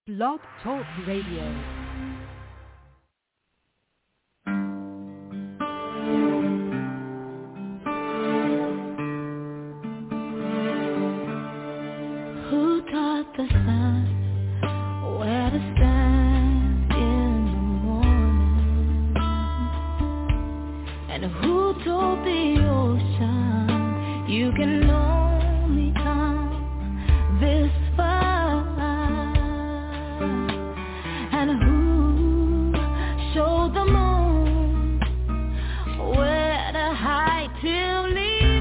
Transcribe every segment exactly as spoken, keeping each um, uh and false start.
Blog Talk Radio. Who taught the sun where to stand in the morning? And who told the ocean you can only come this far? And who showed the moon where to hide till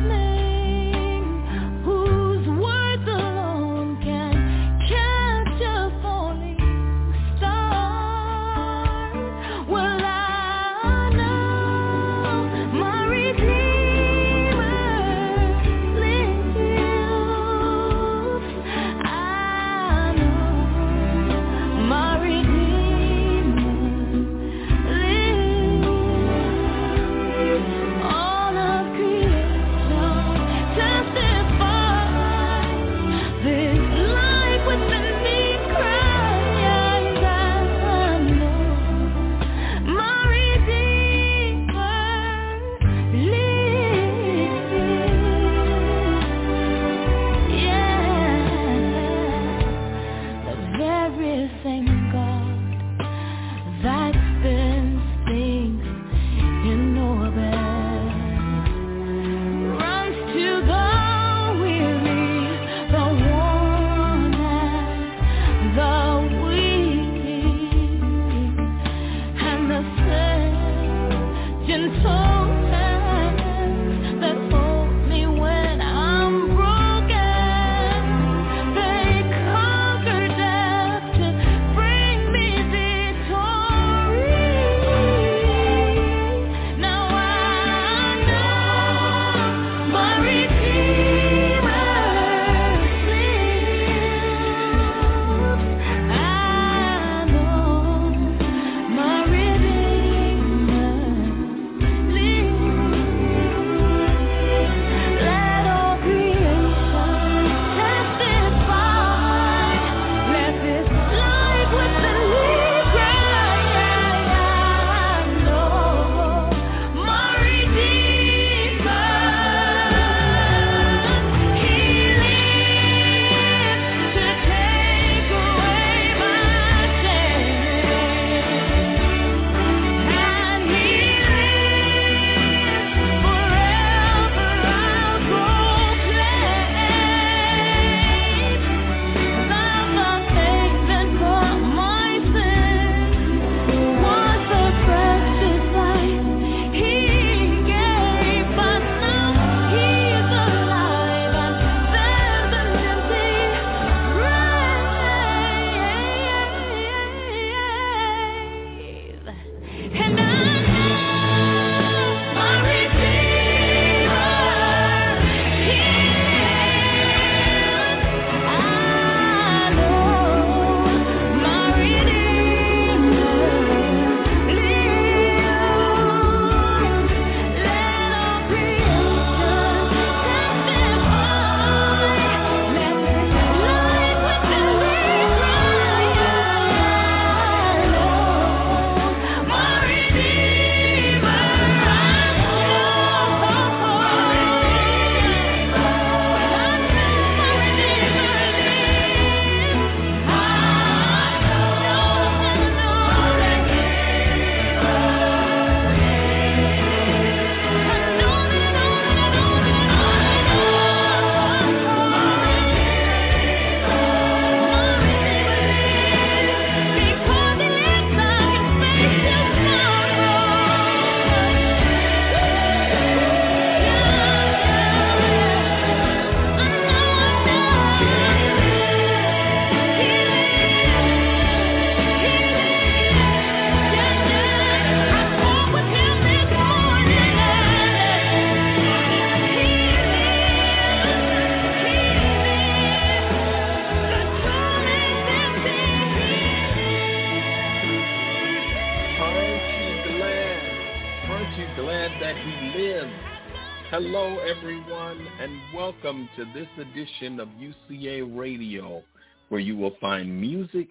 Hello, everyone, and welcome to this edition of U C A Radio, where you will find music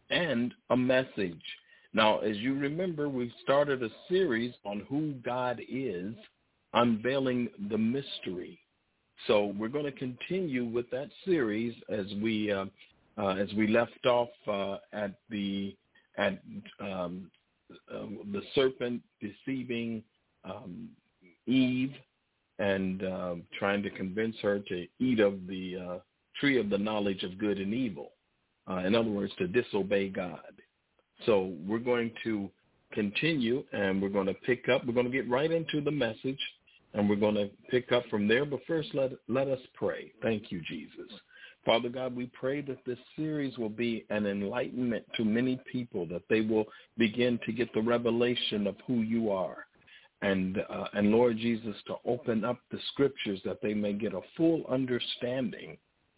and a message. Now, as you remember, we started a series on who God is, unveiling the mystery. So we're going to continue with that series as we uh, uh, as we left off uh, at the at um, uh, the serpent deceiving um, Eve and uh, trying to convince her to eat of the uh, tree of the knowledge of good and evil. Uh, in other words, to disobey God. So we're going to continue, and we're going to pick up. We're going to get right into the message, and we're going to pick up from there. But first, let, let us pray. Thank you, Jesus. Father God, we pray that this series will be an enlightenment to many people, that they will begin to get the revelation of who you are. And, uh, and Lord Jesus, to open up the scriptures that they may get a full understanding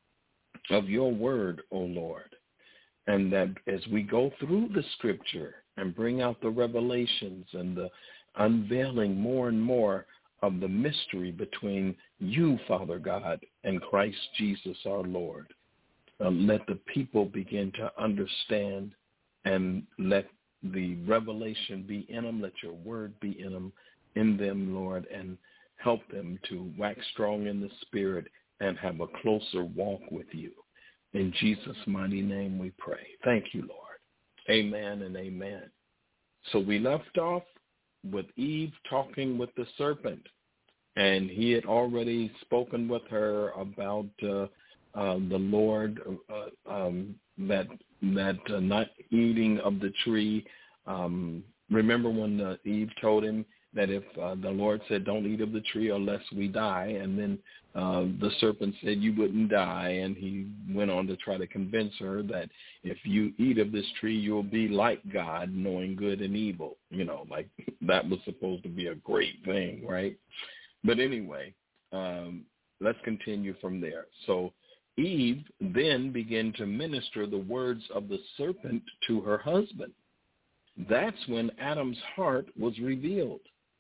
of your word, O Lord. And that as we go through the scripture and bring out the revelations and the unveiling more and more of the mystery between you, Father God, and Christ Jesus our Lord, uh, let the people begin to understand, and let the revelation be in them, let your word be in them, in them, Lord, and help them to wax strong in the spirit and have a closer walk with you. In Jesus' mighty name we pray. Thank you, Lord. Amen and amen. So we left off with Eve talking with the serpent, and he had already spoken with her about uh, uh, the Lord, uh, um, that that uh, not eating of the tree. Um, remember when uh, Eve told him that if uh, the Lord said, don't eat of the tree unless we die, and then uh, the serpent said you wouldn't die, and he went on to try to convince her that if you eat of this tree, you'll be like God, knowing good and evil. You know, like that was supposed to be a great thing, right? But anyway, um, let's continue from there. So Eve then began to minister the words of the serpent to her husband. That's when Adam's heart was revealed.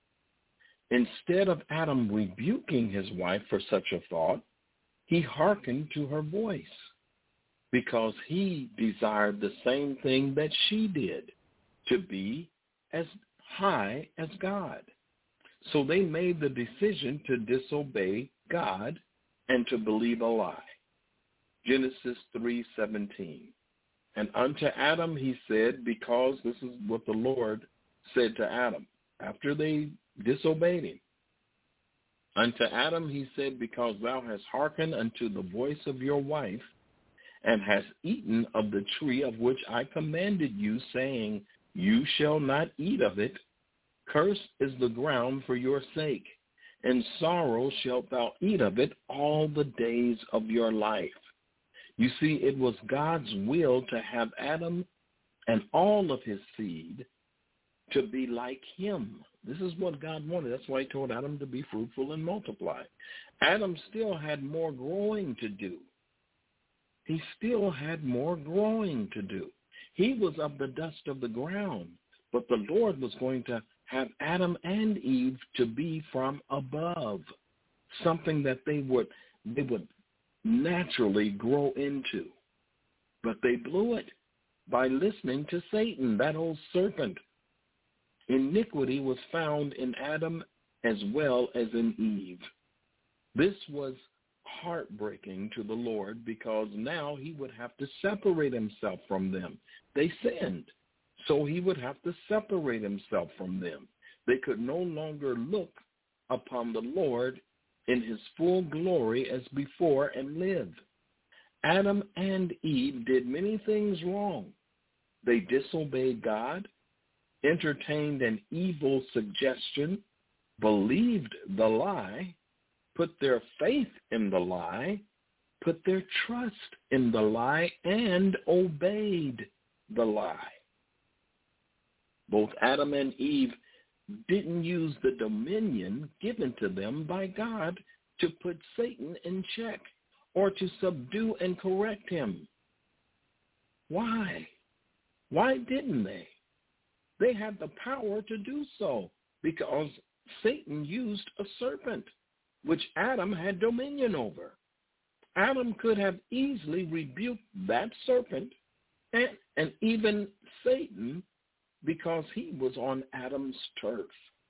Instead of Adam rebuking his wife for such a thought, he hearkened to her voice because he desired the same thing that she did, to be as high as God. So they made the decision to disobey God and to believe a lie. Genesis three seventeen. And unto Adam he said, because this is what the Lord said to Adam after they disobeyed him. Unto Adam he said, because thou hast hearkened unto the voice of your wife, and hast eaten of the tree of which I commanded you, saying, you shall not eat of it. Cursed is the ground for your sake. In sorrow shalt thou eat of it all the days of your life. You see, it was God's will to have Adam and all of his seed to be like him. This is what God wanted. That's why he told Adam to be fruitful and multiply. Adam still had more growing to do. He still had more growing to do. He was of the dust of the ground, but the Lord was going to have Adam and Eve to be from above, something that they would they would naturally grow into. But they blew it by listening to Satan, that old serpent. Iniquity was found in Adam as well as in Eve. This was heartbreaking to the Lord because now he would have to separate himself from them. They sinned, so he would have to separate himself from them. They could no longer look upon the Lord in his full glory as before and live. Adam and Eve did many things wrong. They disobeyed God, entertained an evil suggestion, believed the lie, put their faith in the lie, put their trust in the lie, and obeyed the lie. Both Adam and Eve didn't use the dominion given to them by God to put Satan in check or to subdue and correct him. Why? Why didn't they? They had the power to do so because Satan used a serpent, which Adam had dominion over. Adam could have easily rebuked that serpent and, and even Satan, because he was on Adam's turf.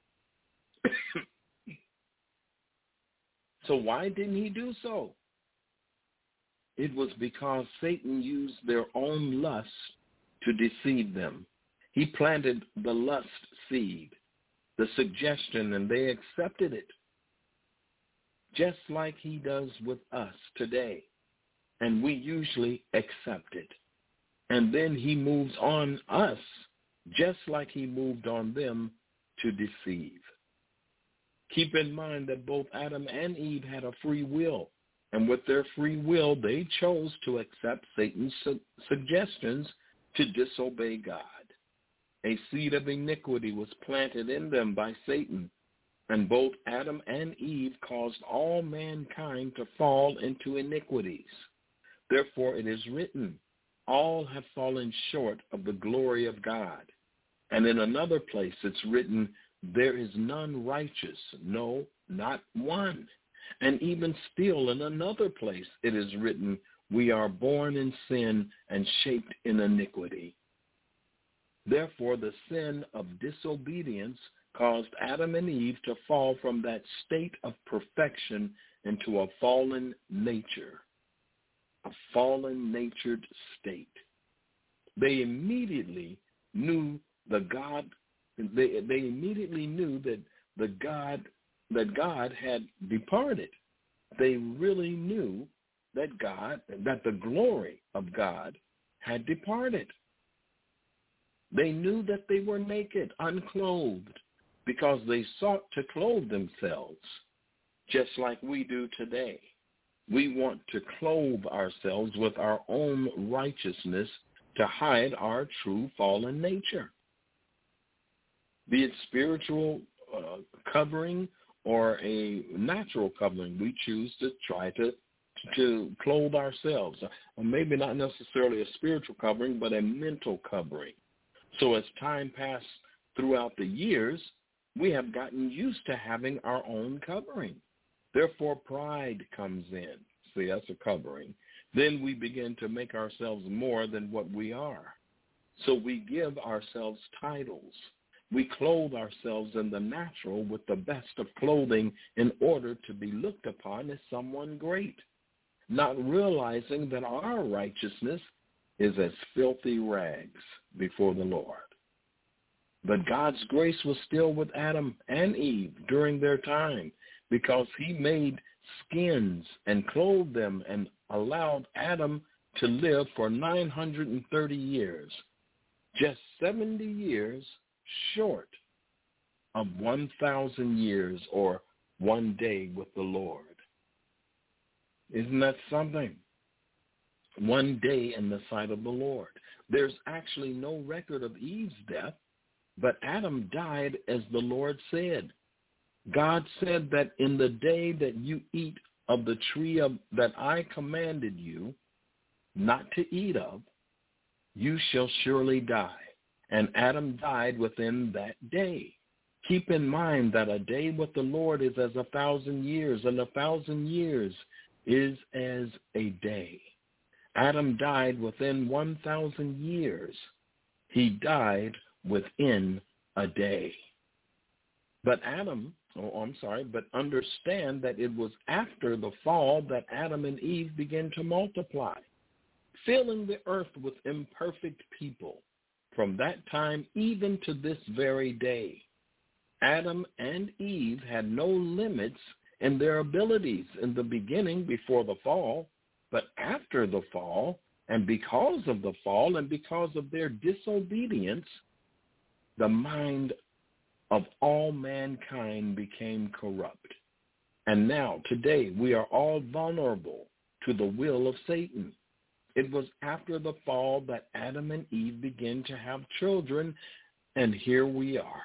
So why didn't he do so? It was because Satan used their own lust to deceive them. He planted the lust seed, the suggestion, and they accepted it, just like he does with us today. And we usually accept it. And then he moves on us, just like he moved on them to deceive. Keep in mind that both Adam and Eve had a free will. And with their free will, they chose to accept Satan's su- suggestions to disobey God. A seed of iniquity was planted in them by Satan, and both Adam and Eve caused all mankind to fall into iniquities. Therefore it is written, all have fallen short of the glory of God. And in another place it's written, there is none righteous, no, not one. And even still in another place it is written, we are born in sin and shaped in iniquity. Therefore the sin of disobedience caused Adam and Eve to fall from that state of perfection into a fallen nature, a fallen-natured state. They immediately knew the God, they, they immediately knew that the God that God had departed. They really knew that God, that the glory of God had departed. They knew that they were naked, unclothed, because they sought to clothe themselves, just like we do today. We want to clothe ourselves with our own righteousness to hide our true fallen nature. Be it spiritual uh, covering or a natural covering, we choose to try to to clothe ourselves. Or maybe not necessarily a spiritual covering, but a mental covering. So as time passed throughout the years, we have gotten used to having our own covering. Therefore, pride comes in. See, that's a covering. Then we begin to make ourselves more than what we are. So we give ourselves titles. We clothe ourselves in the natural with the best of clothing in order to be looked upon as someone great, not realizing that our righteousness is as filthy rags before the Lord. But God's grace was still with Adam and Eve during their time, because he made skins and clothed them and allowed Adam to live for nine hundred thirty years, just seventy years short of one thousand years or one day with the Lord. Isn't that something? One day in the sight of the Lord. There's actually no record of Eve's death, but Adam died as the Lord said. God said that in the day that you eat of the tree of, that I commanded you not to eat of, you shall surely die. And Adam died within that day. Keep in mind that a day with the Lord is as a thousand years, and a thousand years is as a day. Adam died within one thousand years. He died within a day. But Adam, oh, I'm sorry, but understand that it was after the fall that Adam and Eve began to multiply, filling the earth with imperfect people. From that time even to this very day, Adam and Eve had no limits in their abilities in the beginning before the fall, but after the fall, and because of the fall and because of their disobedience, the mind of all mankind became corrupt. And now, today, we are all vulnerable to the will of Satan. It was after the fall that Adam and Eve began to have children, and here we are.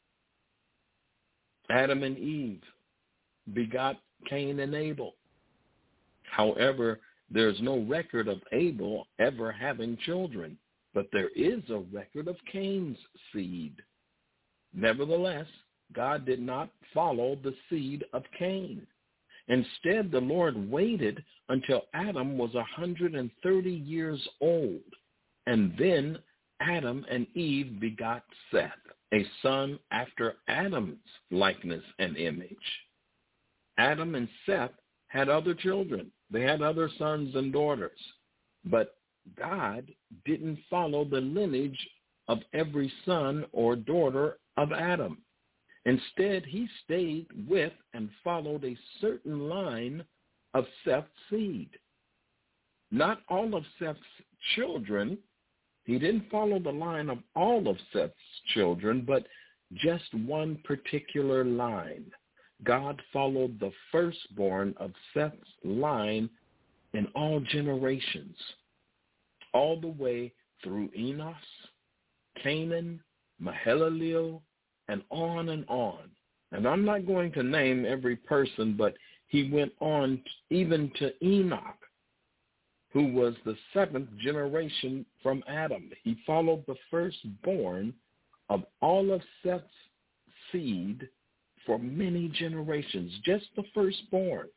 Adam and Eve begot Cain and Abel. However, there's no record of Abel ever having children, but there is a record of Cain's seed. Nevertheless, God did not follow the seed of Cain. Instead, the Lord waited until Adam was one hundred thirty years old, And then Adam and Eve begot Seth, a son after Adam's likeness and image. Adam and Seth had other children. They had other sons and daughters. But God didn't follow the lineage of every son or daughter of Adam. Instead, he stayed with and followed a certain line of Seth's seed. Not all of Seth's children. He didn't follow the line of all of Seth's children, but just one particular line. God followed the firstborn of Seth's line in all generations, all the way through Enos, Canaan, Mahalalel, and on and on. And I'm not going to name every person, but he went on even to Enoch, who was the seventh generation from Adam. He followed the firstborn of all of Seth's seed for many generations, just the firstborn.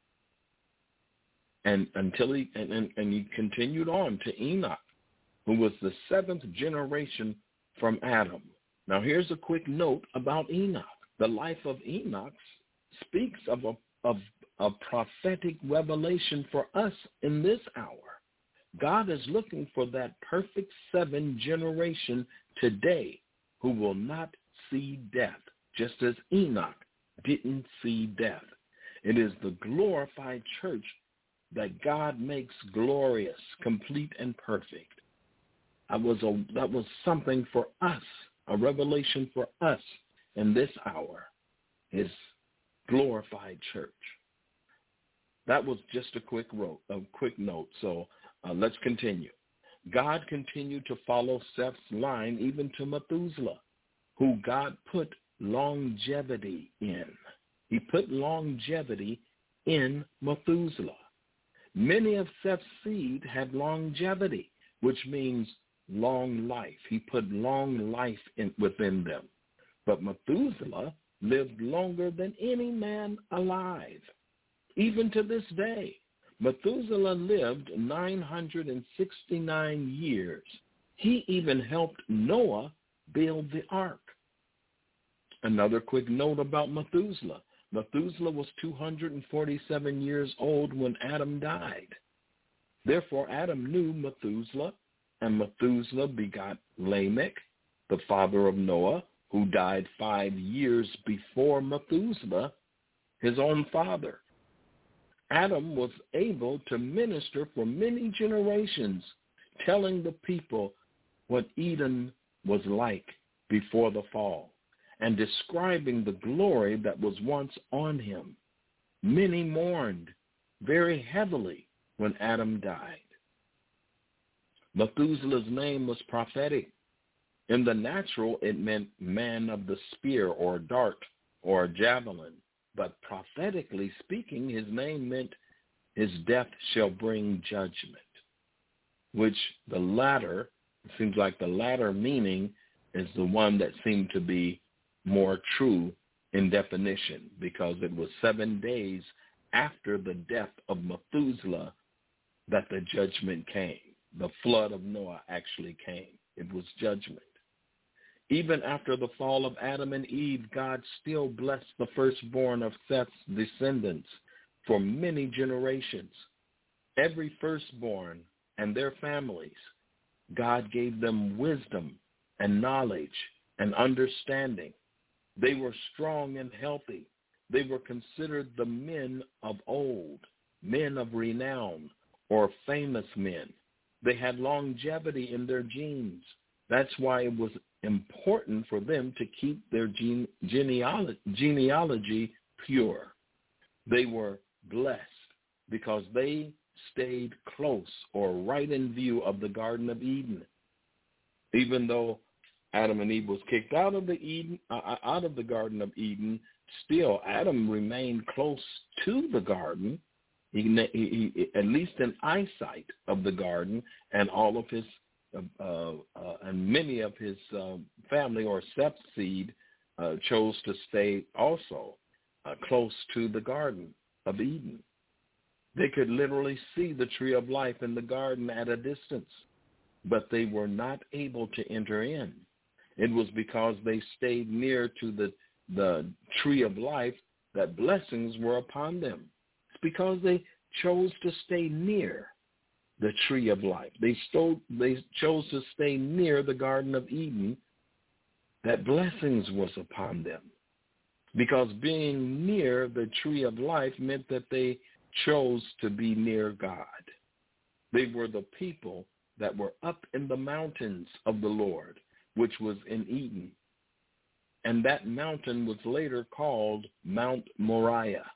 And until he and, and, and he continued on to Enoch, who was the seventh generation from Adam. Now here's a quick note about Enoch. The life of Enoch speaks of a of a prophetic revelation for us in this hour. God is looking for that perfect seven generation today who will not see death, just as Enoch didn't see death. It is the glorified church that God makes glorious, complete, and perfect. That was a, that was something for us, a revelation for us in this hour, his glorified church. That was just a quick, ro- a quick note, so uh, let's continue. God continued to follow Seth's line even to Methuselah, who God put longevity in. He put longevity in Methuselah. Many of Seth's seed had longevity, which means long life. He put long life in, within them. But Methuselah lived longer than any man alive. Even to this day, Methuselah lived nine hundred sixty-nine years. He even helped Noah build the ark. Another quick note about Methuselah. Methuselah was two hundred forty-seven years old when Adam died. Therefore, Adam knew Methuselah, and Methuselah begot Lamech, the father of Noah, who died five years before Methuselah, his own father. Adam was able to minister for many generations, telling the people what Eden was like before the fall, and describing the glory that was once on him. Many mourned very heavily when Adam died. Methuselah's name was prophetic. In the natural, it meant man of the spear or dart or javelin. But prophetically speaking, his name meant his death shall bring judgment, which the latter, it seems like the latter meaning is the one that seemed to be more true in definition, because it was seven days after the death of Methuselah that the judgment came. The flood of Noah actually came. It was judgment. Even after the fall of Adam and Eve, God still blessed the firstborn of Seth's descendants for many generations. Every firstborn and their families, God gave them wisdom and knowledge and understanding. They were strong and healthy. They were considered the men of old, men of renown, or famous men. They had longevity in their genes. That's why it was important for them to keep their gene, genealogy, genealogy pure. They were blessed because they stayed close or right in view of the Garden of Eden. Even though Adam and Eve was kicked out of the Eden, uh, out of the Garden of Eden, still Adam remained close to the garden, he, he, he, at least in eyesight of the garden, and all of his Uh, uh, and many of his uh, family or Seth's seed uh, chose to stay also uh, close to the Garden of Eden. They could literally see the tree of life in the garden at a distance. but they were not able to enter in. It was because they stayed near to the, the tree of life that blessings were upon them. It's because they chose to stay near the tree of life. They, stole, they chose to stay near the Garden of Eden that blessings was upon them. Because being near the tree of life meant that they chose to be near God. They were the people that were up in the mountains of the Lord, which was in Eden. And that mountain was later called Mount Moriah.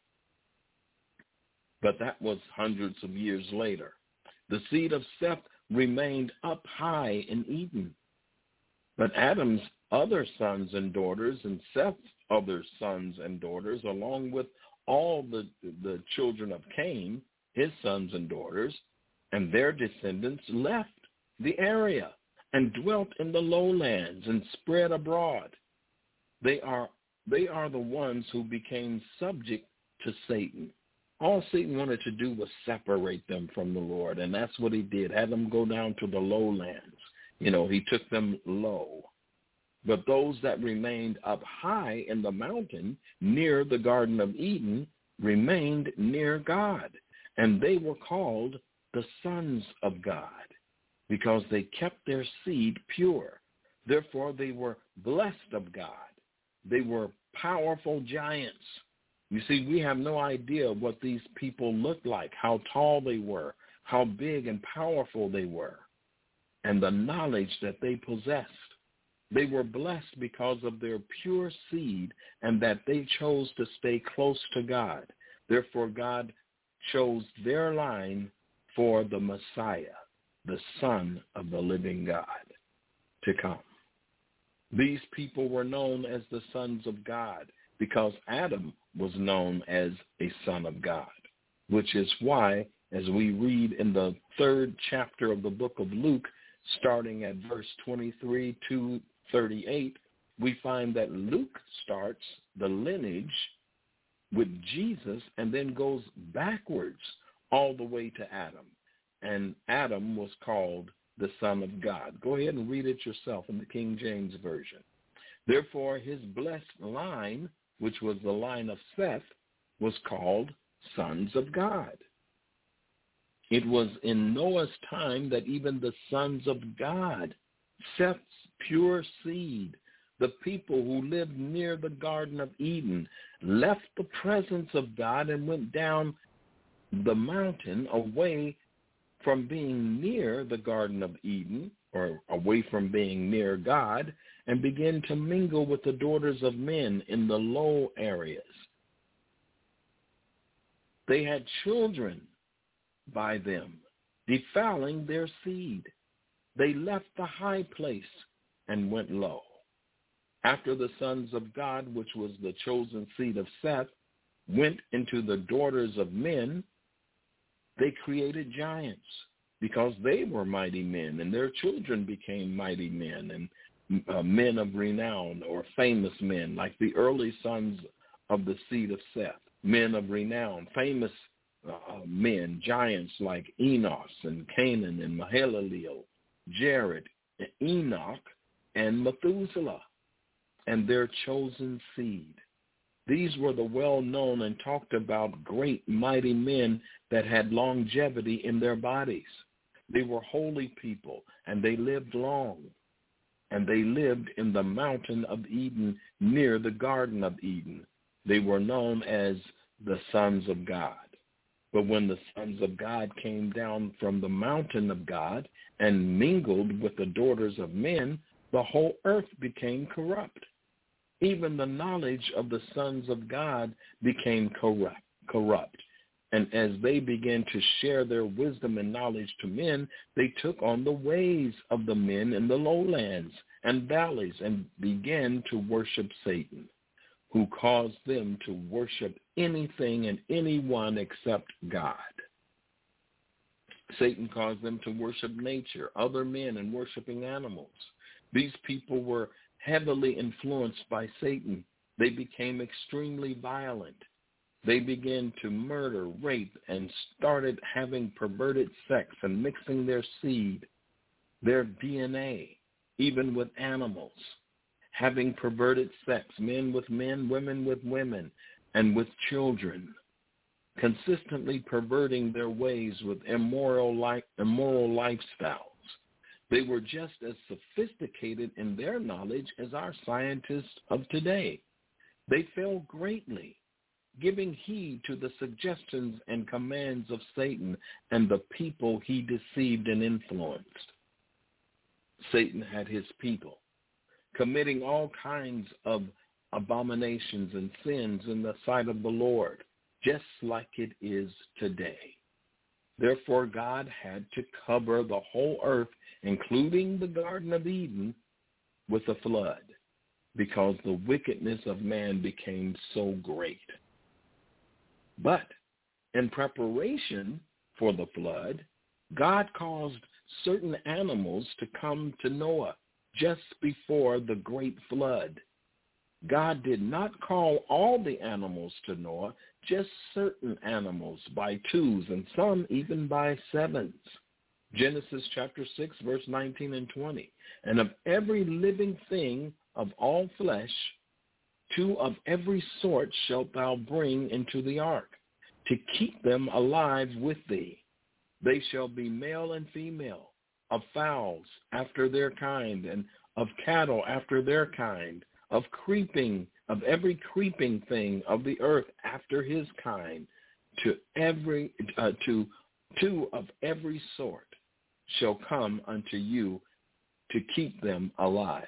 But that was hundreds of years later. The seed of Seth remained up high in Eden. But Adam's other sons and daughters and Seth's other sons and daughters, along with all the, the children of Cain, his sons and daughters, and their descendants left the area and dwelt in the lowlands and spread abroad. They are, they are the ones who became subject to Satan. All Satan wanted to do was separate them from the Lord, and that's what he did, had them go down to the lowlands. You know, he took them low. But those that remained up high in the mountain near the Garden of Eden remained near God, and they were called the sons of God because they kept their seed pure. Therefore, they were blessed of God. They were powerful giants. You see, we have no idea what these people looked like, how tall they were, how big and powerful they were, and the knowledge that they possessed. They were blessed because of their pure seed and that they chose to stay close to God. Therefore, God chose their line for the Messiah, the Son of the living God, to come. These people were known as the sons of God because Adam was known as a son of God, which is why, as we read in the third chapter of the book of Luke, starting at verse twenty-three to thirty-eight, we find that Luke starts the lineage with Jesus and then goes backwards all the way to Adam. And Adam was called the Son of God. Go ahead and read it yourself in the King James Version. Therefore, his blessed line, which was the line of Seth, was called sons of God. It was in Noah's time that even the sons of God, Seth's pure seed, the people who lived near the Garden of Eden, left the presence of God and went down the mountain away from being near the Garden of Eden, or away from being near God, and began to mingle with the daughters of men in the low areas. They had children by them, defiling their seed. They left the high place and went low. After the sons of God, which was the chosen seed of Seth, went into the daughters of men, they created giants because they were mighty men, and their children became mighty men and uh, men of renown or famous men, like the early sons of the seed of Seth, men of renown, famous uh, men, giants like Enos and Canaan and Mahalalel, Jared, Enoch, and Methuselah, and their chosen seed. These were the well-known and talked about great, mighty men that had longevity in their bodies. They were holy people, and they lived long. And they lived in the mountain of Eden near the Garden of Eden. They were known as the sons of God. But when the sons of God came down from the mountain of God and mingled with the daughters of men, the whole earth became corrupt. Even the knowledge of the sons of God became corrupt. corrupt. And as they began to share their wisdom and knowledge to men, they took on the ways of the men in the lowlands and valleys and began to worship Satan, who caused them to worship anything and anyone except God. Satan caused them to worship nature, other men, and worshiping animals. These people were heavily influenced by Satan. They became extremely violent. They began to murder, rape, and started having perverted sex and mixing their seed their D N A, even with animals, having perverted sex, men with men, women with women, and with children, consistently perverting their ways with immoral, life, immoral lifestyles. They were just as sophisticated in their knowledge as our scientists of today. They fell greatly, giving heed to the suggestions and commands of Satan and the people he deceived and influenced. Satan had his people committing all kinds of abominations and sins in the sight of the Lord, just like it is today. Therefore, God had to cover the whole earth, including the Garden of Eden, with a flood, because the wickedness of man became so great. But in preparation for the flood, God caused certain animals to come to Noah just before the great flood. God did not call all the animals to Noah, just certain animals by twos and some even by sevens. Genesis chapter six, verse nineteen and twenty. And of every living thing of all flesh, two of every sort shalt thou bring into the ark, to keep them alive with thee. They shall be male and female, of fowls after their kind, and of cattle after their kind, of creeping, of every creeping thing of the earth after his kind, to every uh, to two of every sort shall come unto you to keep them alive.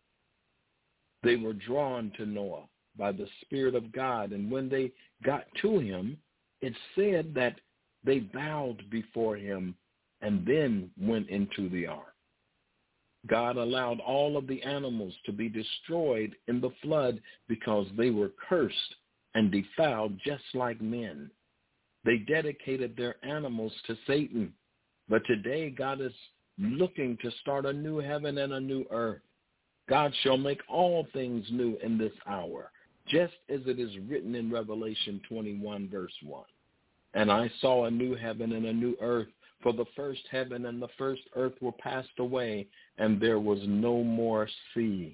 They were drawn to Noah by the Spirit of God, and when they got to him, it said that they bowed before him and then went into the ark. God allowed all of the animals to be destroyed in the flood because they were cursed and defiled just like men. They dedicated their animals to Satan. But today God is looking to start a new heaven and a new earth. God shall make all things new in this hour, just as it is written in Revelation twenty-one, verse one. And I saw a new heaven and a new earth, for the first heaven and the first earth were passed away, and there was no more sea.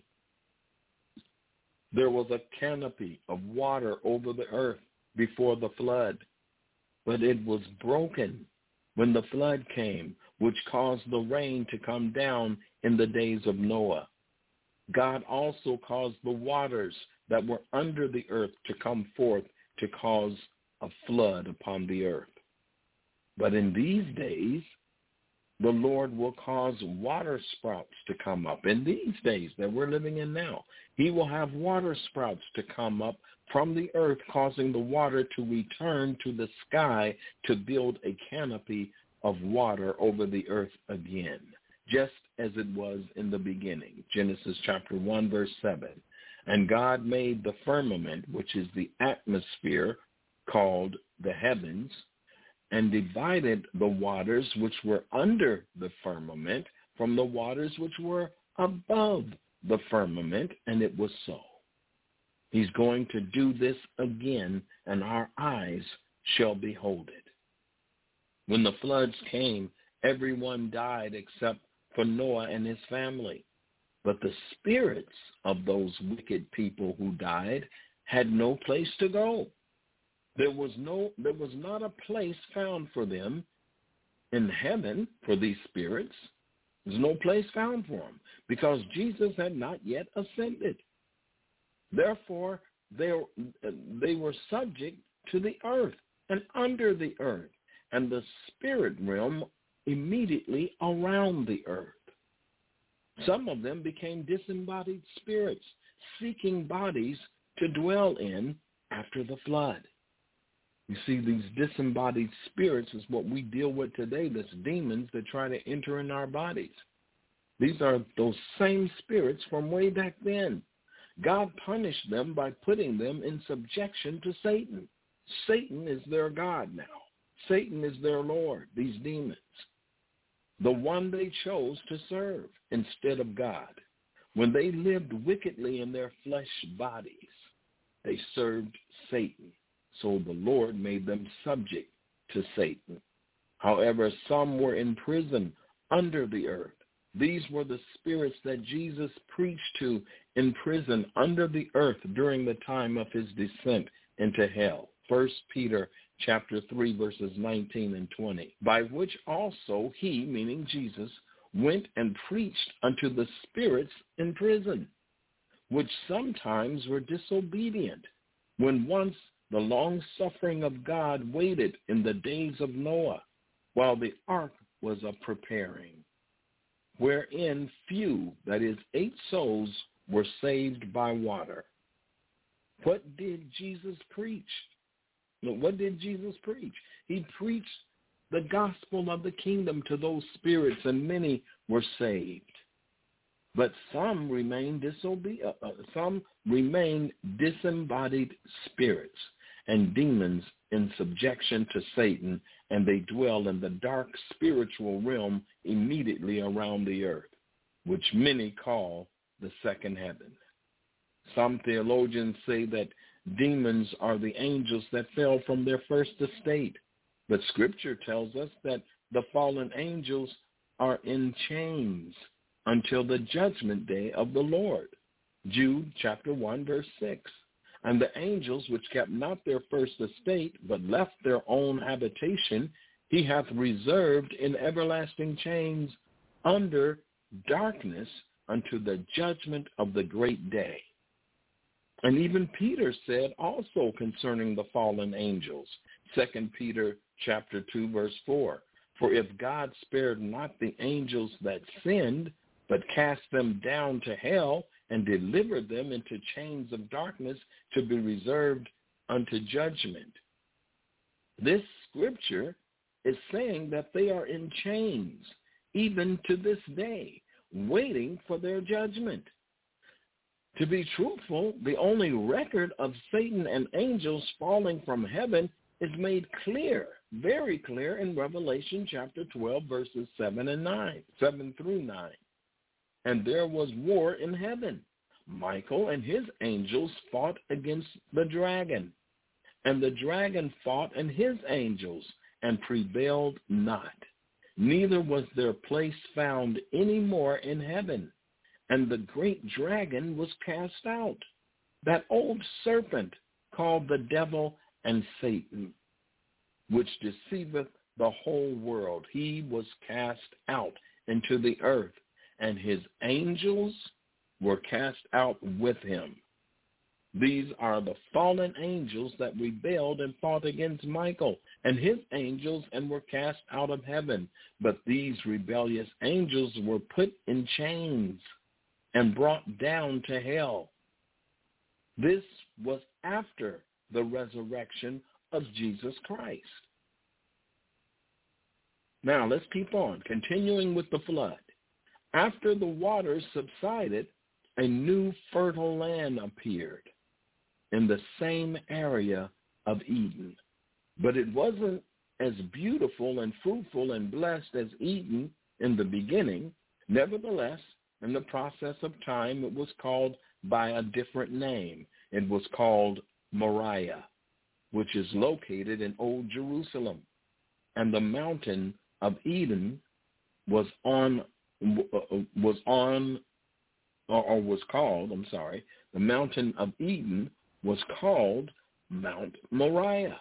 There was a canopy of water over the earth before the flood, but it was broken when the flood came, which caused the rain to come down in the days of Noah. God also caused the waters that were under the earth to come forth to cause a flood upon the earth. But in these days, the Lord will cause water sprouts to come up. In these days that we're living in now, he will have water sprouts to come up from the earth, causing the water to return to the sky to build a canopy of water over the earth again, just as it was in the beginning. Genesis chapter one, verse seven. And God made the firmament, which is the atmosphere called the heavens, and divided the waters which were under the firmament from the waters which were above the firmament, and it was so. He's going to do this again, and our eyes shall behold it. When the floods came, everyone died except for Noah and his family. But the spirits of those wicked people who died had no place to go. There was no, there was not a place found for them in heaven for these spirits. There's no place found for them because Jesus had not yet ascended. Therefore, they, they were subject to the earth and under the earth and the spirit realm immediately around the earth. Some of them became disembodied spirits, seeking bodies to dwell in after the flood. You see, these disembodied spirits is what we deal with today, that's demons that try to enter in our bodies. These are those same spirits from way back then. God punished them by putting them in subjection to Satan. Satan is their God now. Satan is their Lord, these demons, the one they chose to serve instead of God. When they lived wickedly in their flesh bodies, they served Satan. So the Lord made them subject to Satan. However, some were in prison under the earth, These were the spirits that Jesus preached to in prison under the earth during the time of his descent into hell. First Peter chapter three, verses nineteen and twenty. By which also he, meaning Jesus, went and preached unto the spirits in prison, which sometimes were disobedient, when once the long-suffering of God waited in the days of Noah, while the ark was a preparing, wherein few, that is, eight souls, were saved by water. What did Jesus preach? What did Jesus preach? He preached the gospel of the kingdom to those spirits, and many were saved. But some remained disobedient. Uh, some remained disembodied spirits and demons in subjection to Satan, and they dwell in the dark spiritual realm immediately around the earth, which many call the second heaven. Some theologians say that demons are the angels that fell from their first estate, but Scripture tells us that the fallen angels are in chains until the judgment day of the Lord. Jude chapter one, verse six. And the angels which kept not their first estate, but left their own habitation, he hath reserved in everlasting chains under darkness unto the judgment of the great day. And even Peter said also concerning the fallen angels, Second Peter chapter two, verse four, for if God spared not the angels that sinned, but cast them down to hell and delivered them into chains of darkness to be reserved unto judgment. This scripture is saying that they are in chains, even to this day, waiting for their judgment. To be truthful, the only record of Satan and angels falling from heaven is made clear, very clear in Revelation chapter twelve, verses seven and nine, seven through nine. And there was war in heaven. Michael and his angels fought against the dragon, and the dragon fought and his angels, and prevailed not. Neither was their place found any more in heaven. And the great dragon was cast out, that old serpent called the devil and Satan, which deceiveth the whole world. He was cast out into the earth, and his angels were cast out with him. These are the fallen angels that rebelled and fought against Michael and his angels and were cast out of heaven. But these rebellious angels were put in chains and brought down to hell. This was after the resurrection of Jesus Christ. Now let's keep on, continuing with the flood. After the waters subsided, a new fertile land appeared in the same area of Eden. But it wasn't as beautiful and fruitful and blessed as Eden in the beginning. Nevertheless, in the process of time, it was called by a different name. It was called Moriah, which is located in Old Jerusalem. And the mountain of Eden was on, was on, or was called, I'm sorry, the mountain of Eden was called Mount Moriah.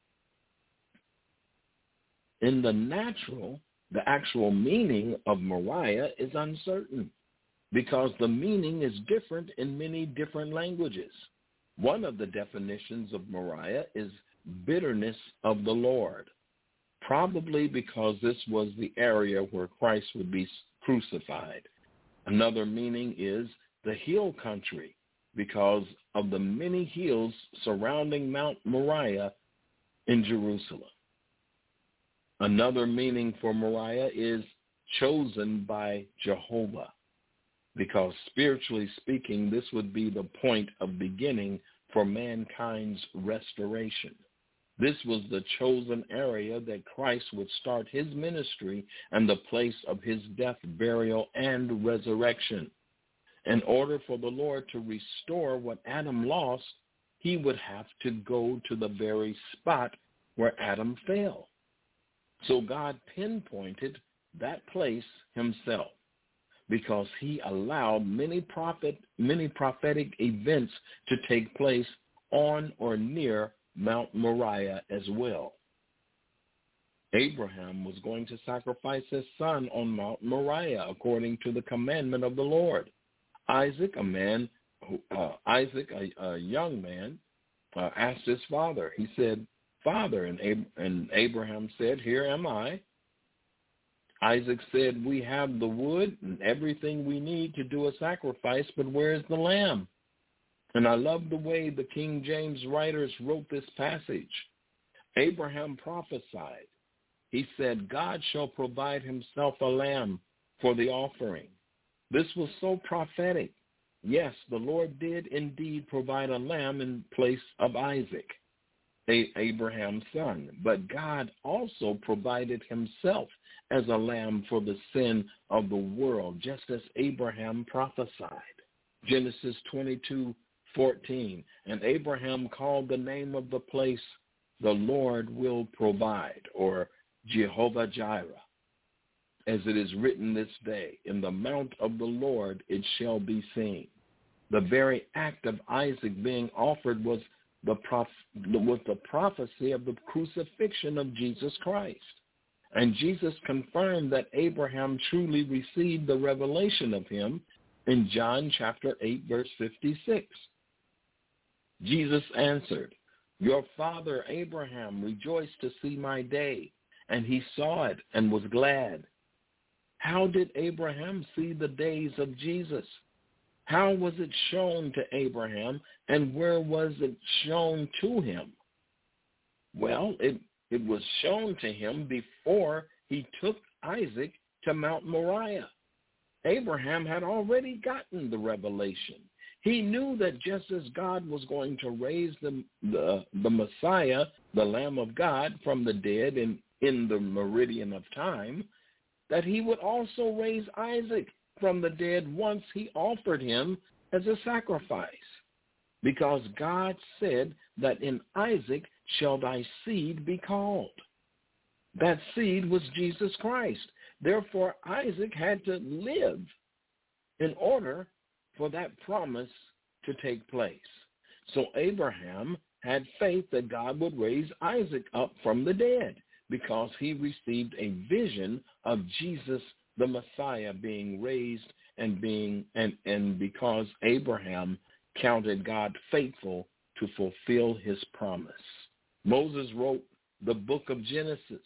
In the natural, the actual meaning of Moriah is uncertain because the meaning is different in many different languages. One of the definitions of Moriah is bitterness of the Lord, probably because this was the area where Christ would be crucified. Another meaning is the hill country, because of the many hills surrounding Mount Moriah in Jerusalem. Another meaning for Moriah is chosen by Jehovah, because spiritually speaking, this would be the point of beginning for mankind's restoration. This was the chosen area that Christ would start his ministry and the place of his death, burial, and resurrection. In order for the Lord to restore what Adam lost, he would have to go to the very spot where Adam fell. So God pinpointed that place himself. because he allowed many prophet, many prophetic events to take place on or near Mount Moriah as well. Abraham was going to sacrifice his son on Mount Moriah according to the commandment of the Lord. Isaac, a man, who, uh, Isaac, a, a young man, uh, asked his father. He said, "Father," and, Ab- and Abraham said, "Here am I." Isaac said, "We have the wood and everything we need to do a sacrifice, but where's the lamb?" And I love the way the King James writers wrote this passage. Abraham prophesied. He said, "God shall provide himself a lamb for the offering." This was so prophetic. Yes, the Lord did indeed provide a lamb in place of Isaac, Abraham's son. But God also provided himself as a lamb for the sin of the world, just as Abraham prophesied. Genesis twenty-two fourteen, and Abraham called the name of the place, "The Lord will provide," or Jehovah Jireh. As it is written this day, "In the mount of the Lord it shall be seen." The very act of Isaac being offered was the, prof- was the prophecy of the crucifixion of Jesus Christ. And Jesus confirmed that Abraham truly received the revelation of him in John chapter eight, verse fifty-six. Jesus answered, "Your father Abraham rejoiced to see my day, and he saw it and was glad." How did Abraham see the days of Jesus? How was it shown to Abraham, and where was it shown to him? Well, it, it was shown to him before he took Isaac to Mount Moriah. Abraham had already gotten the revelation. He knew that just as God was going to raise the, the, the Messiah, the Lamb of God, from the dead in, in the meridian of time, that he would also raise Isaac from the dead once he offered him as a sacrifice. Because God said that in Isaac shall thy seed be called. That seed was Jesus Christ. Therefore, Isaac had to live in order for that promise to take place. So Abraham had faith that God would raise Isaac up from the dead, because he received a vision of Jesus, the Messiah, being raised and being and, and because Abraham counted God faithful to fulfill his promise. Moses wrote the book of Genesis,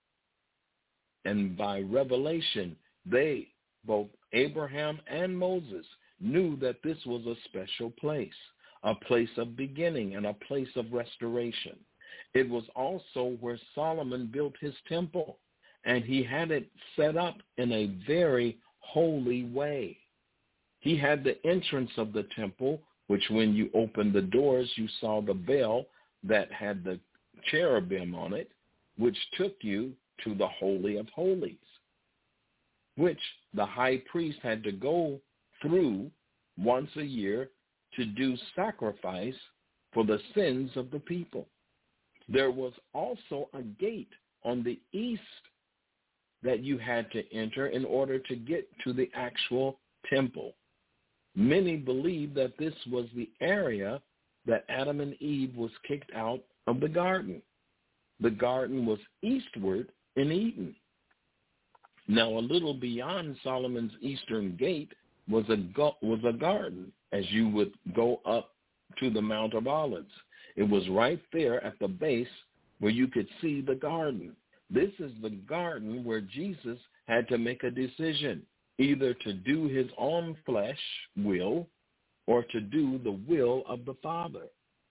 and by revelation, they, both Abraham and Moses, knew that this was a special place, a place of beginning and a place of restoration. It was also where Solomon built his temple, and he had it set up in a very holy way. He had the entrance of the temple, which when you opened the doors, you saw the veil that had the cherubim on it, which took you to the Holy of Holies, which the high priest had to go through once a year to do sacrifice for the sins of the people. There was also a gate on the east that you had to enter in order to get to the actual temple. Many believe that this was the area that Adam and Eve was kicked out of the garden. The garden was eastward in Eden. Now, a little beyond Solomon's eastern gate was a was a garden as you would go up to the Mount of Olives. It was right there at the base where you could see the garden. This is the garden where Jesus had to make a decision, either to do his own flesh will or to do the will of the Father.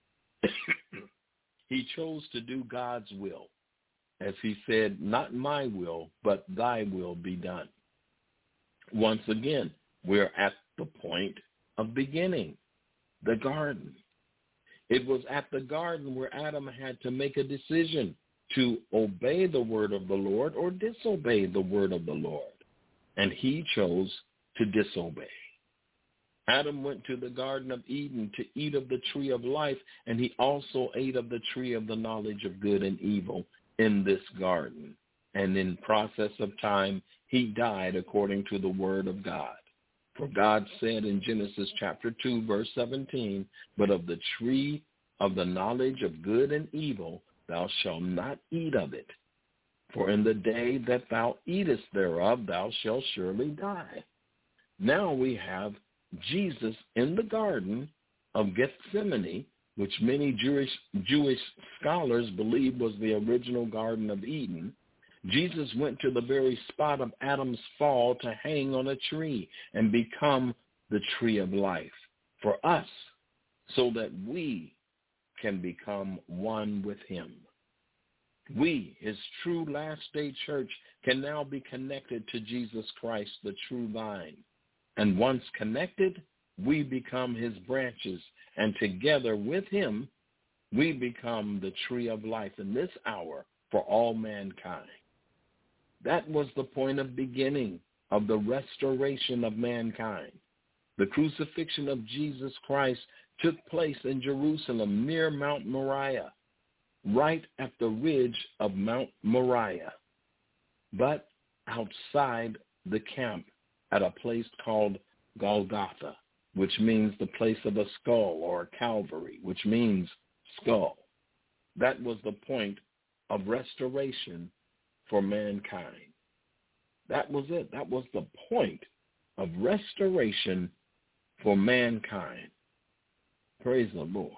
He chose to do God's will. As he said, "Not my will, but thy will be done." Once again, we're at the point of beginning, the garden. It was at the garden where Adam had to make a decision to obey the word of the Lord or disobey the word of the Lord. And he chose to disobey. Adam went to the Garden of Eden to eat of the tree of life, and he also ate of the tree of the knowledge of good and evil in this garden. And in process of time, he died according to the word of God. For God said in Genesis chapter two, verse seventeen, but of the tree of the knowledge of good and evil thou shalt not eat of it. For in the day that thou eatest thereof, thou shalt surely die. Now we have Jesus in the Garden of Gethsemane, which many Jewish, Jewish scholars believe was the original Garden of Eden. Jesus went to the very spot of Adam's fall to hang on a tree and become the tree of life for us, so that we can become one with him. We, his true last-day church, can now be connected to Jesus Christ, the true vine. And once connected, we become his branches, and together with him, we become the tree of life in this hour for all mankind. That was the point of beginning of the restoration of mankind. The crucifixion of Jesus Christ took place in Jerusalem near Mount Moriah, right at the ridge of Mount Moriah, but outside the camp at a place called Golgotha, which means the place of a skull, or Calvary, which means skull. That was the point of restoration for mankind. That was it. That was the point of restoration for mankind. Praise the Lord.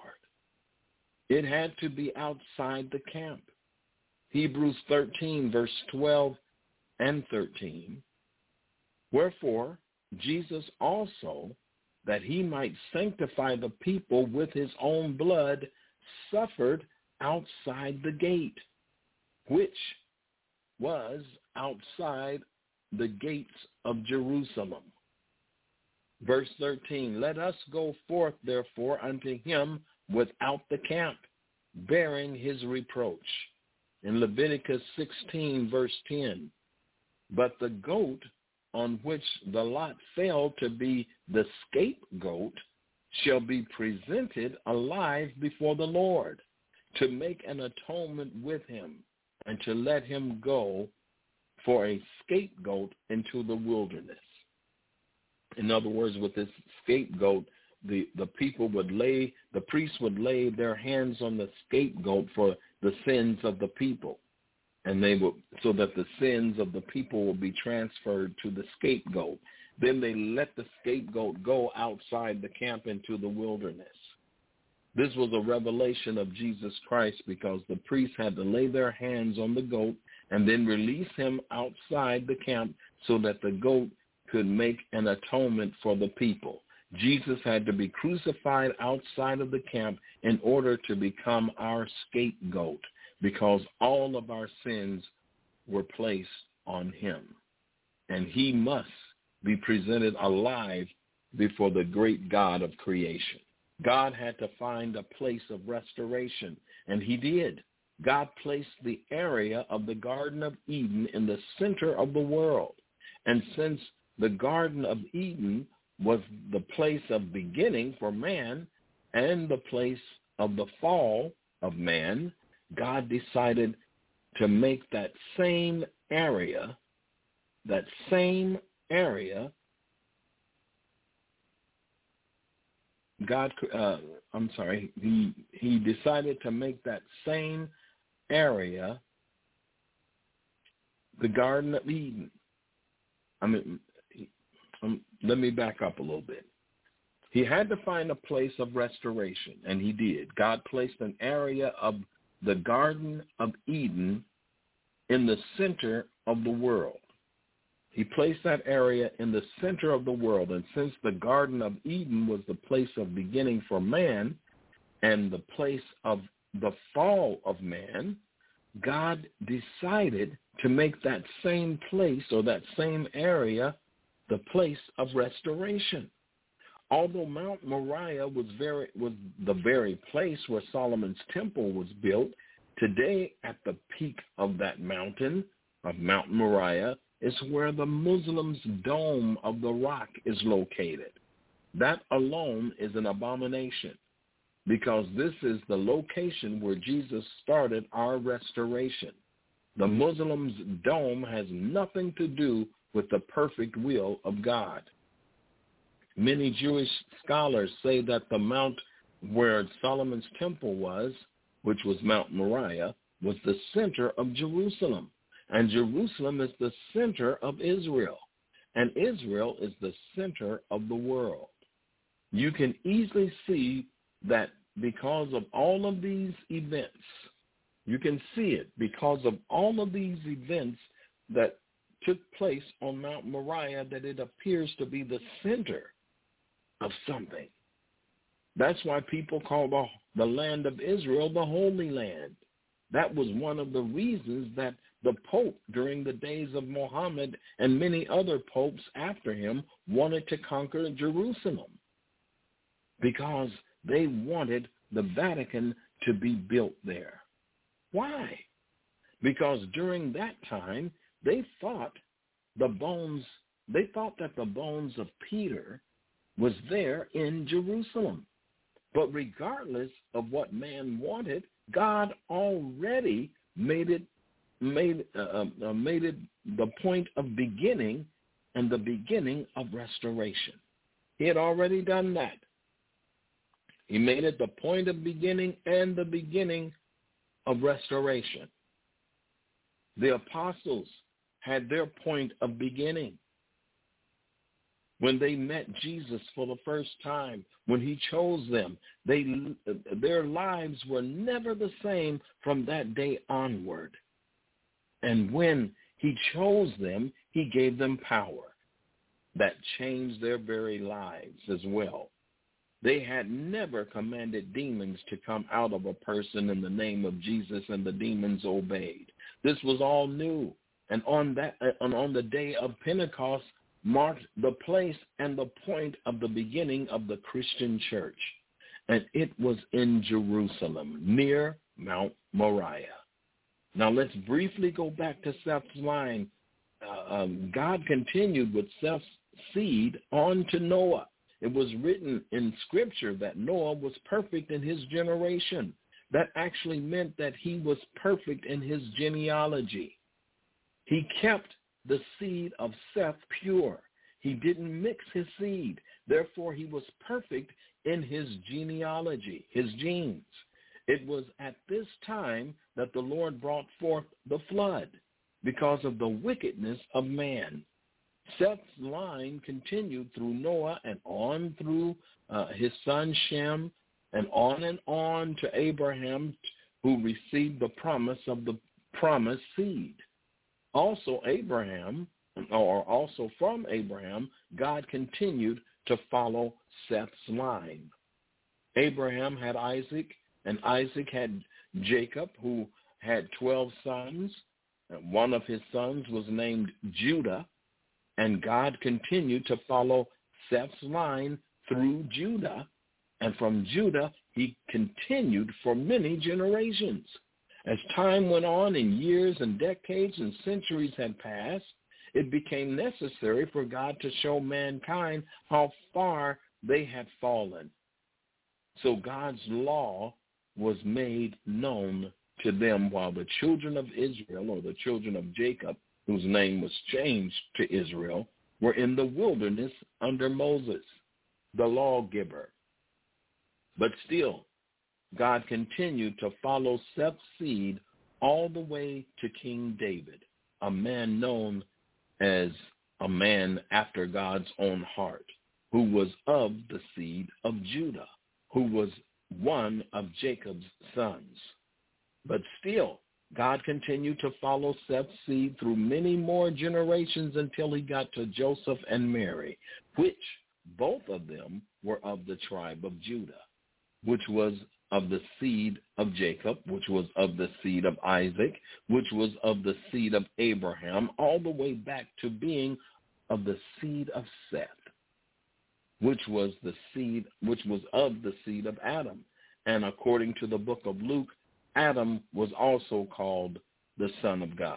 It had to be outside the camp. Hebrews thirteen, verse twelve and thirteen. Wherefore, Jesus also, that he might sanctify the people with his own blood, suffered outside the gate, which was outside the gates of Jerusalem. Verse thirteen, let us go forth, therefore, unto him without the camp, bearing his reproach. In Leviticus sixteen, verse ten, but the goat on which the lot fell to be the scapegoat shall be presented alive before the Lord, to make an atonement with him, and to let him go for a scapegoat into the wilderness. In other words, with this scapegoat, the, the people would lay, the priests would lay their hands on the scapegoat for the sins of the people. And they would, so that the sins of the people will be transferred to the scapegoat. Then they let the scapegoat go outside the camp into the wilderness. This was a revelation of Jesus Christ, because the priests had to lay their hands on the goat and then release him outside the camp so that the goat could make an atonement for the people. Jesus had to be crucified outside of the camp in order to become our scapegoat, because all of our sins were placed on him. And he must be presented alive before the great God of creation. God had to find a place of restoration, and he did. God placed the area of the Garden of Eden in the center of the world. And since the Garden of Eden was the place of beginning for man and the place of the fall of man, God decided to make that same area, that same area, God, uh, I'm sorry, he, he decided to make that same area the Garden of Eden. I mean, um, let me back up a little bit. He had to find a place of restoration, and he did. God placed an area of the Garden of Eden in the center of the world. He placed that area in the center of the world, and since the Garden of Eden was the place of beginning for man and the place of the fall of man, God decided to make that same place, or that same area, the place of restoration. Although Mount Moriah was very was the very place where Solomon's temple was built, today at the peak of that mountain, of Mount Moriah, is where the Muslims' Dome of the Rock is located. That alone is an abomination, because this is the location where Jesus started our restoration. The Muslims' dome has nothing to do with the perfect will of God. Many Jewish scholars say that the mount where Solomon's temple was, which was Mount Moriah, was the center of Jerusalem. And Jerusalem is the center of Israel. And Israel is the center of the world. You can easily see that because of all of these events, you can see it because of all of these events that took place on Mount Moriah, that it appears to be the center of something. That's why people call the, the land of Israel the Holy Land. That was one of the reasons that the Pope during the days of Muhammad and many other popes after him wanted to conquer Jerusalem, because they wanted the Vatican to be built there. Why? Because during that time, they thought the bones, they thought that the bones of Peter was there in Jerusalem. But regardless of what man wanted, God already made it made uh, uh, made it the point of beginning and the beginning of restoration. He had already done that. He made it the point of beginning and the beginning of restoration. The apostles had their point of beginning. When they met Jesus for the first time, when he chose them, they their lives were never the same from that day onward. And when he chose them, he gave them power that changed their very lives as well. They had never commanded demons to come out of a person in the name of Jesus, and the demons obeyed. This was all new. And on that, and on the day of Pentecost marked the place and the point of the beginning of the Christian church. And it was in Jerusalem, near Mount Moriah. Now let's briefly go back to Seth's line. Uh, um, God continued with Seth's seed on to Noah. It was written in Scripture that Noah was perfect in his generation. That actually meant that he was perfect in his genealogy. He kept the seed of Seth pure. He didn't mix his seed. Therefore, he was perfect in his genealogy, his genes. It was at this time that the Lord brought forth the flood because of the wickedness of man. Seth's line continued through Noah and on through uh, his son Shem and on and on to Abraham, who received the promise of the promised seed. Also Abraham, or also from Abraham, God continued to follow Seth's line. Abraham had Isaac, and Isaac had Jacob, who had twelve sons. And one of his sons was named Judah, and God continued to follow Seth's line through Judah, and from Judah he continued for many generations. As time went on and years and decades and centuries had passed, it became necessary for God to show mankind how far they had fallen. So God's law was made known to them while the children of Israel, or the children of Jacob, whose name was changed to Israel, were in the wilderness under Moses, the lawgiver. But still, God continued to follow Seth's seed all the way to King David, a man known as a man after God's own heart, who was of the seed of Judah, who was one of Jacob's sons. But still, God continued to follow Seth's seed through many more generations until he got to Joseph and Mary, which both of them were of the tribe of Judah, which was of the seed of Jacob, which was of the seed of Isaac, which was of the seed of Abraham, all the way back to being of the seed of Seth, which was the seed, which was of the seed of Adam. And according to the book of Luke, Adam was also called the Son of God.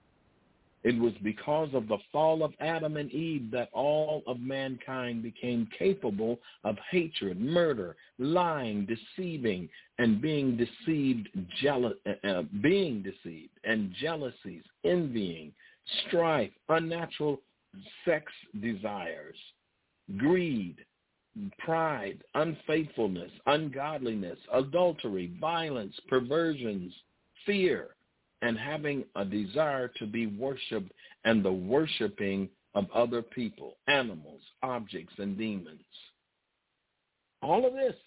It was because of the fall of Adam and Eve that all of mankind became capable of hatred, murder, lying, deceiving, and being deceived, jealous, uh, being deceived, and jealousies, envying, strife, unnatural sex desires, greed, pride, unfaithfulness, ungodliness, adultery, violence, perversions, fear, and having a desire to be worshiped and the worshiping of other people, animals, objects, and demons. All of this,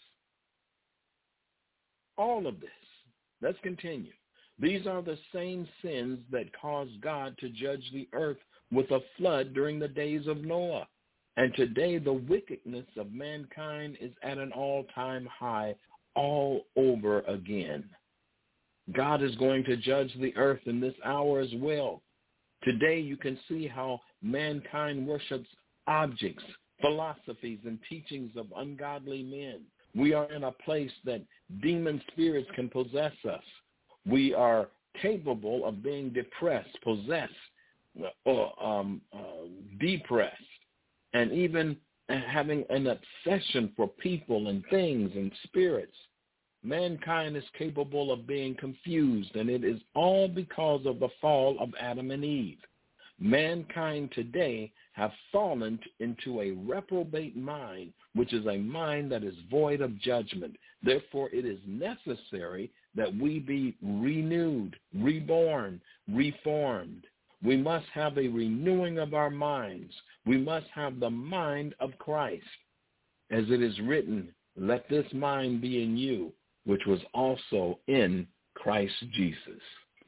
all of this, let's continue. These are the same sins that caused God to judge the earth with a flood during the days of Noah. And today the wickedness of mankind is at an all-time high all over again. God is going to judge the earth in this hour as well. Today you can see how mankind worships objects, philosophies, and teachings of ungodly men. We are in a place that demon spirits can possess us. We are capable of being depressed, possessed, or um, uh, depressed, and even having an obsession for people and things and spirits. Mankind is capable of being confused, and it is all because of the fall of Adam and Eve. Mankind today have fallen into a reprobate mind, which is a mind that is void of judgment. Therefore, it is necessary that we be renewed, reborn, reformed. We must have a renewing of our minds. We must have the mind of Christ. As it is written, let this mind be in you, which was also in Christ Jesus.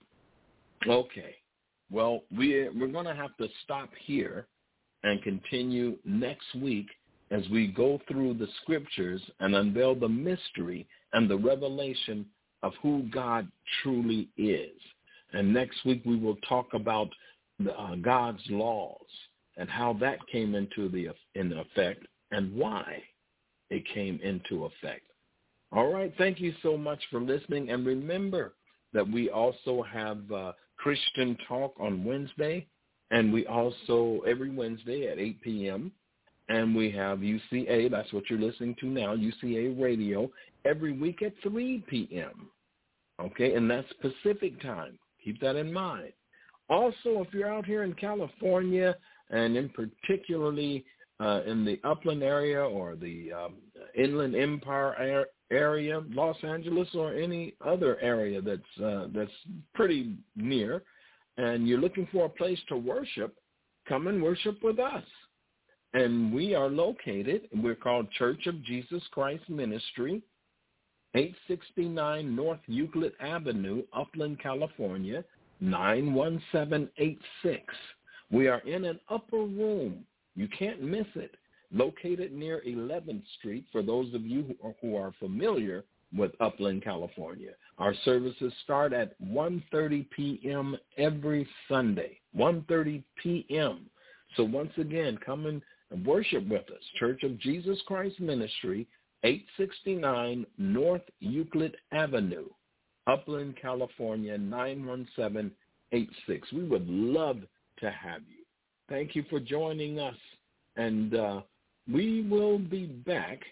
Okay, well, we, we're going to have to stop here and continue next week as we go through the scriptures and unveil the mystery and the revelation of who God truly is. And next week we will talk about the, uh, God's laws and how that came into the in effect and why it came into effect. All right, thank you so much for listening. And remember that we also have uh, Christian Talk on Wednesday, and we also, every Wednesday at eight p.m., and we have U C A, that's what you're listening to now, U C A Radio, every week at three p.m., okay, and that's Pacific time. Keep that in mind. Also, if you're out here in California, and in particularly uh, in the Upland area or the um, Inland Empire area, Los Angeles, or any other area that's uh, that's pretty near, and you're looking for a place to worship, come and worship with us. And we are located, we're called Church of Jesus Christ Ministry, eight sixty-nine North Euclid Avenue, Upland, California, nine one seven eight six. We are in an upper room. You can't miss it. Located near eleventh Street, for those of you who are, who are familiar with Upland, California. Our services start at one thirty p.m. every Sunday, one thirty p.m. So once again, come and worship with us. Church of Jesus Christ Ministry, eight sixty-nine North Euclid Avenue, Upland, California, nine one seven eight six. We would love to have you. Thank you for joining us, and uh, we will be back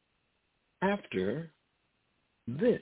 after this.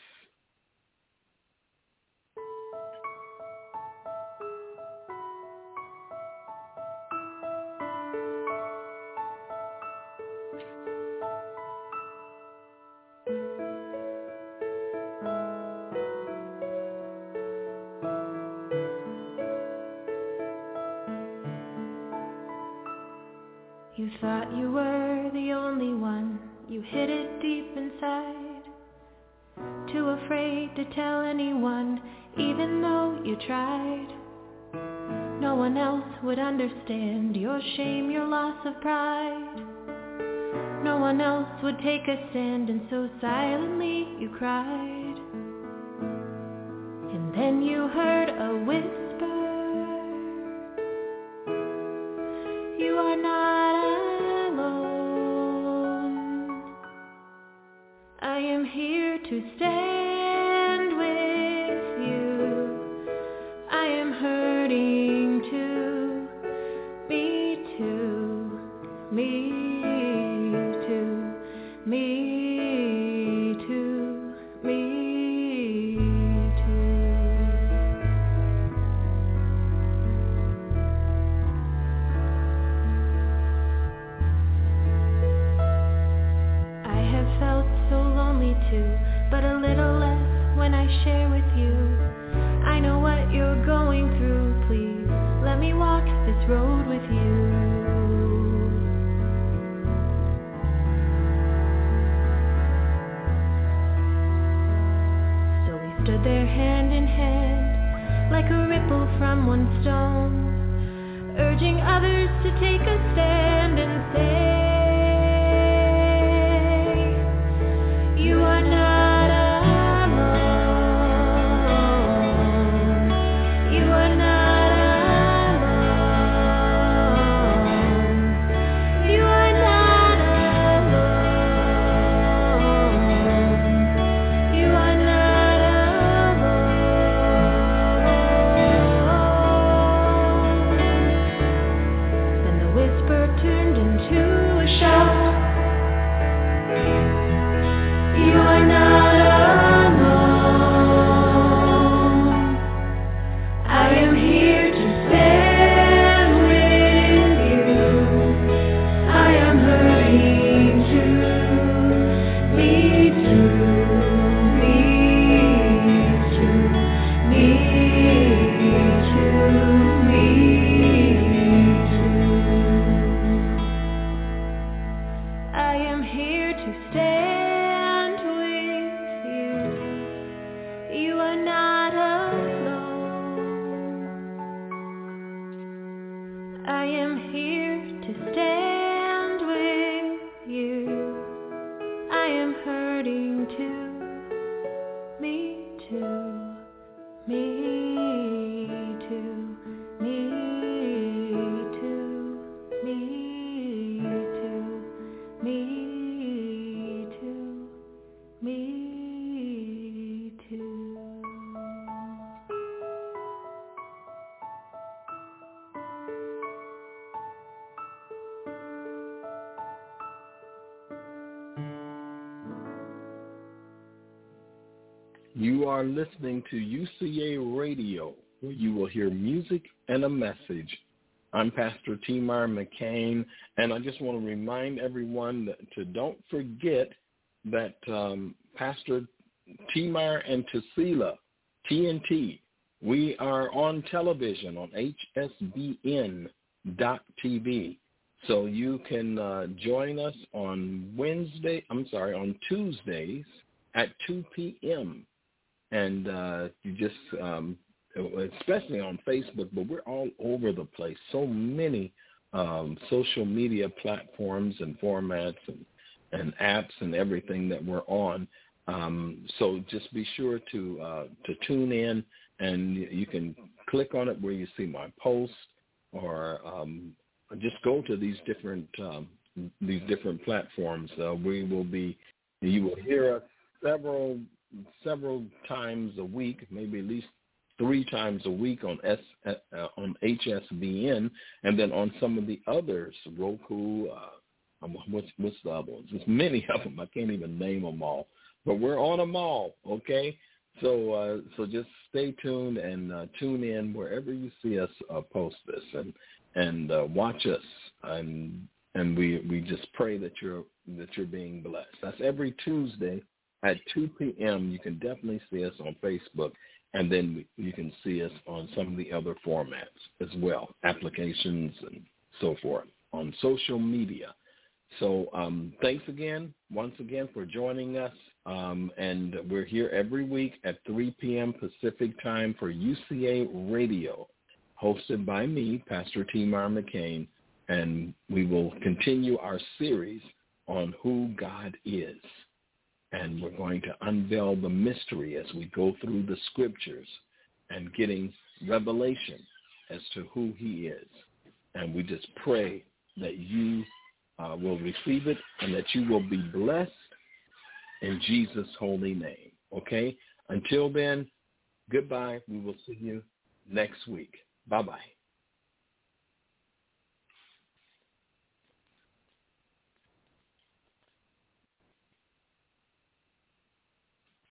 You thought you were the only one, you hid it deep inside, too afraid to tell anyone, even though you tried. No one else would understand your shame, your loss of pride. No one else would take a stand, and so silently you cried. And then you heard a whisper, you are not alone. I am here to stand with you. I am hurting too. Me too. Me too. Me too. Me too. to, but a little less when I share with you. I know what you're going through, please let me walk this road with you. So we stood there hand in hand, like a ripple from one stone, urging others to take a stand and say, you are not alone. You are not alone. You are not alone. You are not alone. Then the whisper turned into a shout. You are not alone. I am here to stand with you. I am hurting too. Me too. Me too. Me too. Me too. I am here to stand. You are not alone. I am here to stand with you. I am hurting too. Me too. Me too. Me too. Me too. Me too. Me. You are listening to U C A Radio, where you will hear music and a message. I'm Pastor Timar McCain, and I just want to remind everyone that to don't forget that um, Pastor Timar and Tesila, T N T, we are on television on H S B N dot T V. So you can uh, join us on Wednesday, I'm sorry, on Tuesdays at two p.m. And uh, you just, um, especially on Facebook, but we're all over the place. So many um, social media platforms and formats and, and apps and everything that we're on. Um, so just be sure to uh, to tune in, and you can click on it where you see my post, or um, just go to these different um, these different platforms. Uh, we will be, you will hear us several several times a week, maybe at least three times a week on S uh, on H S B N, and then on some of the others, Roku. Uh, what's what's the other ones? There's many of them. I can't even name them all. But we're on them all, okay? So uh, so just stay tuned and uh, tune in wherever you see us uh, post this, and and uh, watch us, and and we we just pray that you're that you're being blessed. That's every Tuesday at two p.m. You can definitely see us on Facebook, and then you can see us on some of the other formats as well, applications and so forth on social media. So um, thanks again, once again, for joining us. Um, and we're here every week at three p.m. Pacific time for U C A Radio, hosted by me, Pastor Timar McCain, and we will continue our series on who God is. And we're going to unveil the mystery as we go through the scriptures and getting revelation as to who he is. And we just pray that you uh, will receive it and that you will be blessed in Jesus' holy name. Okay? Until then, goodbye. We will see you next week. Bye-bye.